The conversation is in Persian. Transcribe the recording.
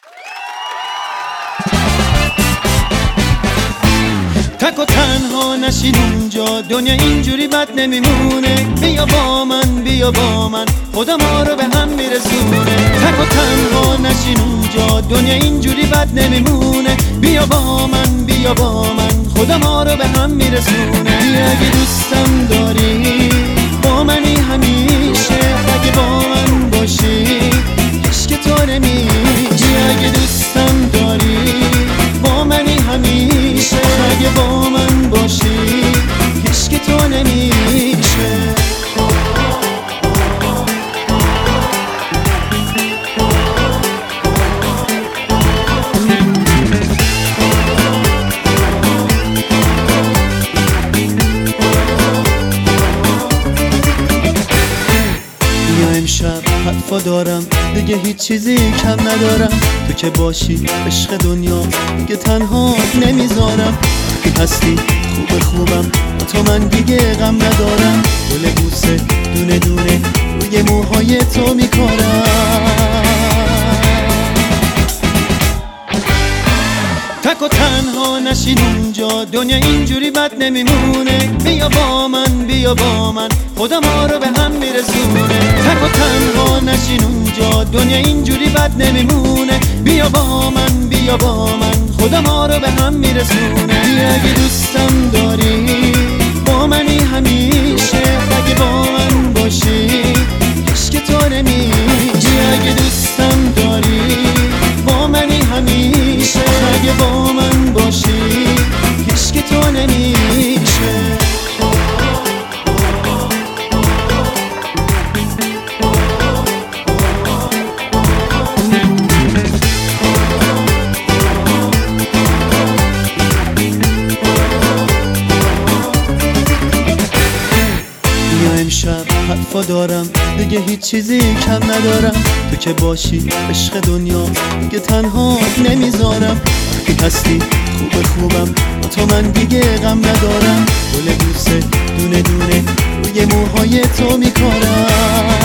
تک و تنها نشین اونجا، دنیا اینجوری بد نمیمونه. بیا با من، بیا با من، خدا ما رو به هم میرسونه. تک و تنها نشین اونجا، دنیا اینجوری بد نمیمونه. بیا با من، بیا با من، خدا ما رو به هم میرسونه. اگه دوستم داری با منی همیشه، اگه با من باشی عشق تو نمیشه. اگه دوستم داری با منی همیشه، اگه با من باشی عشق تو نمیشه. امشب حرفا دارم، دیگه هیچ چیزی کم ندارم. تو که باشی عشق دنیا، دیگه تنها نمیذارم. وقتی هستی خوب خوبم، با تو من دیگه غم ندارم. گل بوسه دونه دونه روی موهای تو میکارم. تک و تنها نشین اونجا، دنیا اینجوری بد نمیمونه. بیا با من، بیا با من، خدا ما رو به هم میرسونه. تک و تنها نشین اونجا، دنیا اینجوری بد نمیمونه. بیا با من، بیا با من، خدا ما رو به هم میرسونه. اگه دوستم داری با منی همیشه، اگه با من باشی عشق تو نمیشه. اگه دوستم داری با منی همیشه، اگه با من باشی عشق تو نمیشه. امشب حرفا دارم، دیگه هیچ چیزی کم ندارم. تو که باشی عشق دنیا، دیگه تنها نمیذارم. وقتی هستی خوب خوبم، با تو من دیگه غم ندارم. گل بوسه دونه دونه روی موهای تو میکارم.